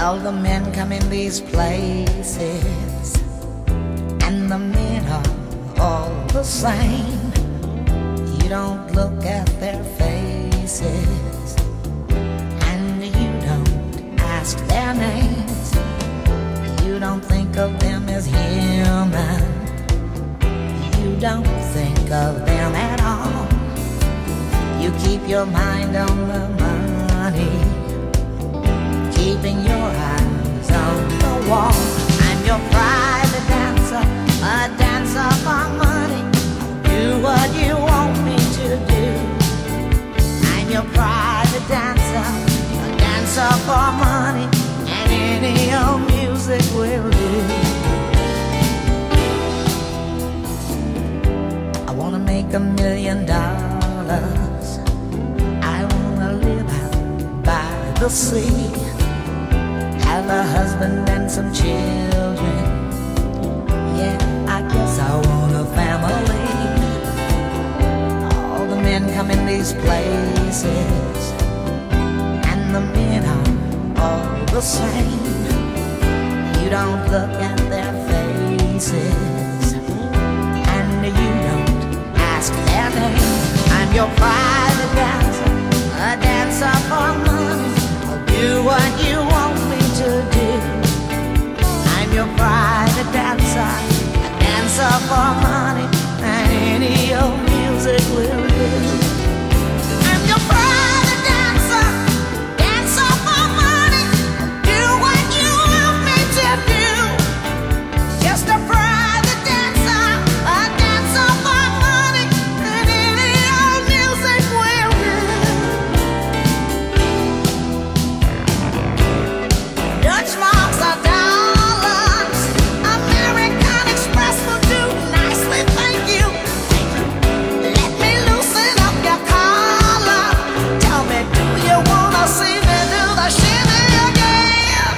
All the men come in these places, and the men are all the same. You don't look at their faces, and you don't ask their names. You don't think of them as human. You don't think of them at all. You keep your mind on the money, keeping your eyes on the wall. I'm your private dancer, a dancer for money. Do what you want me to do. I'm your private dancer, a dancer for money, and any old music will do. I wanna make $1 million. I wanna live out by the sea, have a husband and some children. Yeah, I guess I want a family. All the men come in these places, and the men are all the same. You don't look at their faces, and you don't ask their name. I'm your private dancer, a dancer for money. I'll do what you want me to do. I'm your private dancer, a dancer for money, and any old music will do. I'm your private dancer, dancer for money. I'll do what you want me to do. Just a private dancer, a dancer for money, and any old music will do. Dutch marks are dollars, American Express will do nicely, thank you. Let me loosen up your collar. Tell me, do you wanna see me do the shimmy again?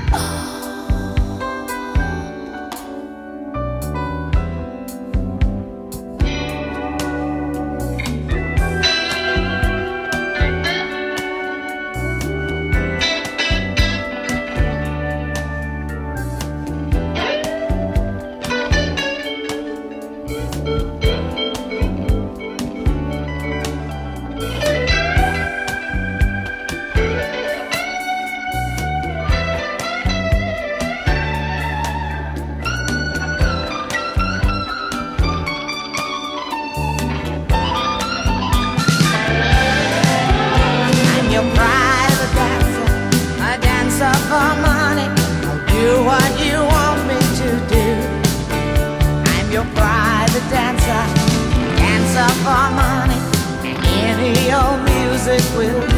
I'm your private dancer, a dancer for money. I'll do what you want me to do. I'm your private dancer, dancer for money, and any old music will do.